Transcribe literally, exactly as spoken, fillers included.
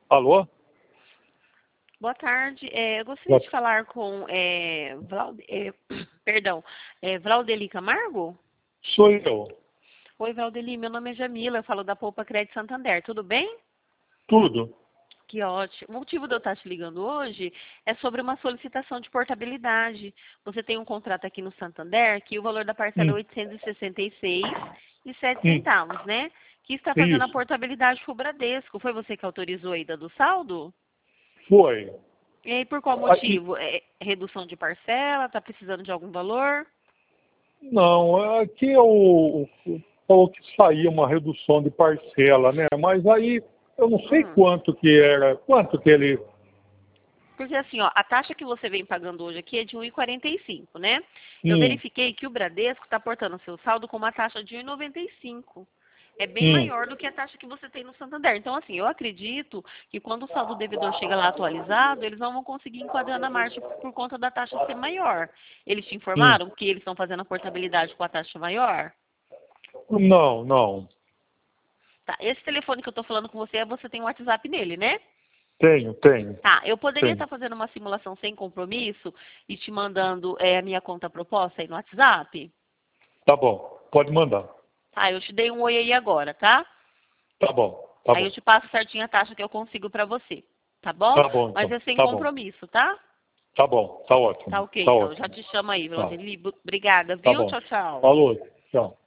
Alô? Boa tarde. É, eu gostaria Boa... de falar com é, Vlaud... é, perdão, é, Vlaudeli Camargo? Sou eu. Oi, Vlaudeli, meu nome é Jamila, eu falo da Poupa Crédito Santander, tudo bem? Tudo. Que ótimo. O motivo de eu estar te ligando hoje é sobre uma solicitação de portabilidade. Você tem um contrato aqui no Santander que o valor da parcela é Hum. oitocentos e sessenta e seis reais e sete Hum. centavos, né? Que está fazendo a Isso. portabilidade com o Bradesco. Foi você que autorizou a ida do saldo? Foi. E aí, por qual Aqui... motivo? É redução de parcela? Está precisando de algum valor? Não, aqui é o... falou que saía uma redução de parcela, né? Mas aí eu não sei Hum. quanto que era, quanto que ele... Porque assim, ó, a taxa que você vem pagando hoje aqui é de um real e quarenta e cinco, né? Eu Hum. verifiquei que o Bradesco está portando seu saldo com uma taxa de um real e noventa e cinco. É bem Hum. maior do que a taxa que você tem no Santander. Então, assim, eu acredito que quando o saldo devedor chega lá atualizado, eles não vão conseguir enquadrar na margem por conta da taxa ser maior. Eles te Hum. informaram que eles estão fazendo a portabilidade com a taxa maior? Não, não. Tá, esse telefone que eu estou falando com você, você tem um WhatsApp nele, né? Tenho, tenho, Tá, eu poderia tenho. estar fazendo uma simulação sem compromisso e te mandando é, a minha conta proposta aí no WhatsApp? Tá bom, pode mandar. Tá, eu te dei um oi aí agora, tá? Tá bom, tá Aí eu bom. te passo certinho a taxa que eu consigo pra você, tá bom? Tá bom, Mas então. é sem Tá bom. compromisso, tá? Tá bom, tá Tá ótimo. ok, Tá então. Já ótimo. te chamo aí, Tá, Vladimir. Obrigada, tá viu? bom. Tchau, tchau. Falou, tchau.